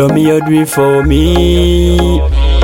love me, you do it for me.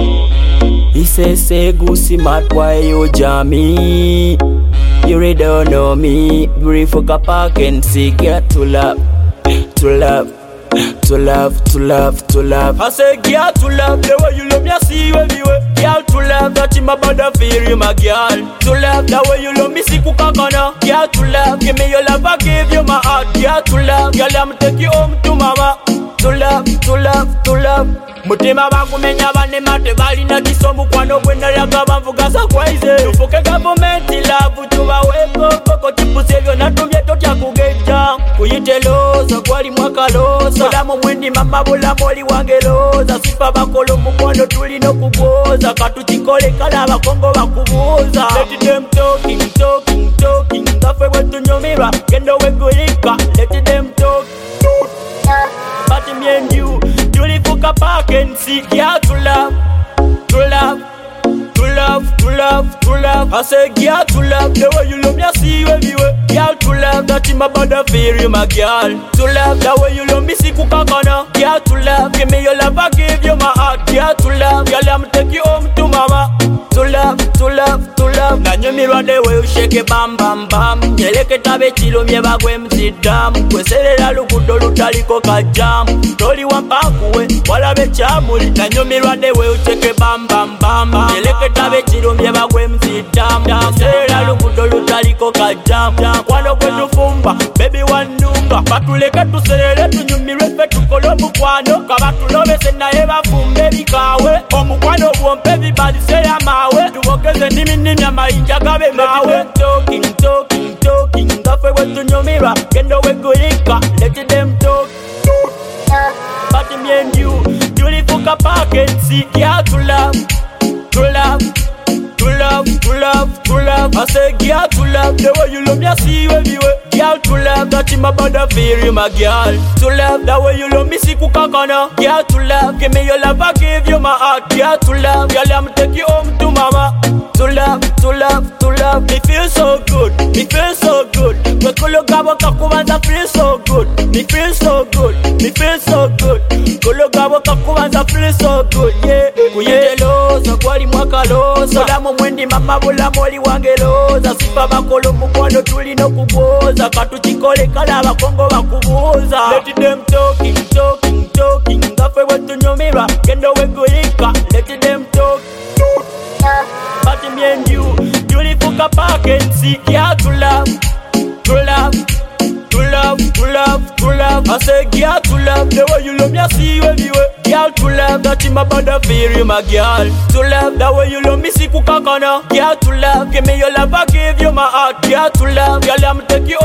He say, Goosey Mat, why you jam me? You really don't know me. Brief for Park and see, get to love, to love. To love, to love, to love. I say, girl, to love. The way you love me, I see you everywhere. Girl, to love. That in my body feel you, my girl. To love. The way you love me, see kukakana. Girl, to love. Give me your love, I give you my heart. Girl, to love. Girl, I'ma take you home to mama. To love, to love, to love. Mutima bangu menya bane mate bali na kisomu kwano kwenda yaga bamvugasa kwaize tufuke government love tuba weko koko tipusevyo natumye totya kugeja kuyiteloza kwali mwakaloza olamu mwendi mama bula moli wangeloza sipa bakolo mukwano tulino kugoza katuchikole kala bakongo bakubuza let them talking talking talking ngafe wetunyumirwa kendo wegulika let them talk but me and you Fuka Park and see, yeah, to love, to love, to love, to love, to love. I say, yeah, to love, the way you love me, I see you everywhere. Yeah, to love, that in my body feel you, my girl. To love, the way you love me, see kukakana. Yeah, to love, give me your love, I give you my heart. Yeah, to love, girl, I'ma take you home to mama. To love, to love, to love. Nanyumirwa the way you shake it, bam, bam, bam. Nyeleke tabe chilo myeba gwe mzidamu. Kweserera lukudo lutaliko kajam. Toli wampakuwe, wala bechamuli. Nanyumirwa the way you shake it, bam, bam, bam. Nyeleke tabe chilo myeba gwe mzidamu. Kweserera lukudo lutaliko kajam. Kwano kwetu fumba, baby wanunga. Patuleke tuserere tunyumirwe fe tukolo mukwano. Kabatulobe senaye bafumbe bikawe. Omukwano buompe everybody say amawe. Tuwokeze nimi nimi amainja gabe mawe. Talking, talking, talking. Ngafe wetu nyumira, kendo wegulika. Let them talk. But me and you, Fuka Park and see, yeah, to love, to love. To love, to love, to love. I say, girl, to love. The way you love me, I see you everywhere. Girl, to love. That in my body feel you, my girl. To love. The way you love me, see kukakana. Girl, to love. Give me your love, I give you my heart. Girl, to love. Girl, I'ma take you home to mama. To love, to love, to love. Me feel so good. Me feel so good. Kolo gabo kakubanza feel so good. Me feel so good. Me feel so good. Kolo gabo kakubanza feel so good. Yeah. Kuyeloza kwali mwakaloza. Olamu mwendi mama bula moli wangeloza. Sipa bakolo mukwano tulino kuboza. Katuchikole kala bakongo bakubuza. Let them talking, talking, talking. Ngafe wetu nyumirwa kendo wegulika. Let them talk. But me and you, Fuka Park and see, yeah, to love, to love, to love, to love, to love. I say, yeah, to love, the way you love me, I see you everywhere. Girl, to love, that in my body feel you, my girl. To love, the way you love me, see kukakana. Girl, to love, give me your love, I give you my heart. Girl, to love, girl, I'ma take you